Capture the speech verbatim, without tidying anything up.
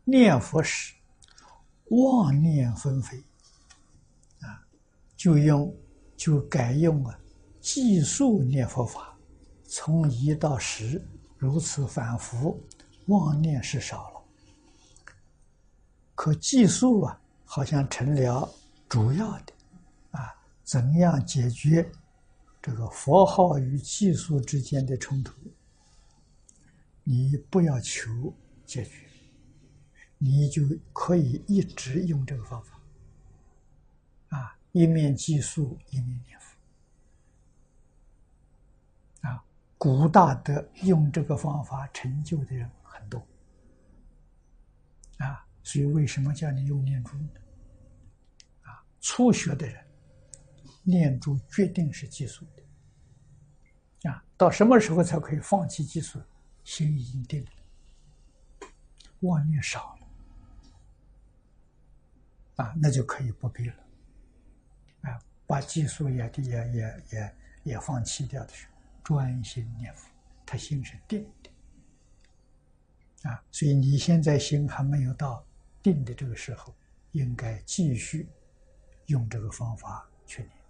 念佛时妄念纷飞啊，就用就改用啊计数念佛法，从一到十如此反复，妄念是少了。可计数啊，好像成了主要的啊，怎样解决这个佛号与计数之间的冲突？你不要求解决，你就可以一直用这个方法啊，一面计数，一面念佛啊。古大德用这个方法成就的人很多啊，所以为什么叫你用念珠呢？啊，初学的人念珠决定是计数的啊，到什么时候才可以放弃计数？心已经定了，妄念少了啊，那就可以不必了啊，把计数也也也也也放弃掉的时候，专心念佛，他心是定的啊。所以你现在心还没有到定的这个时候，应该继续用这个方法去念。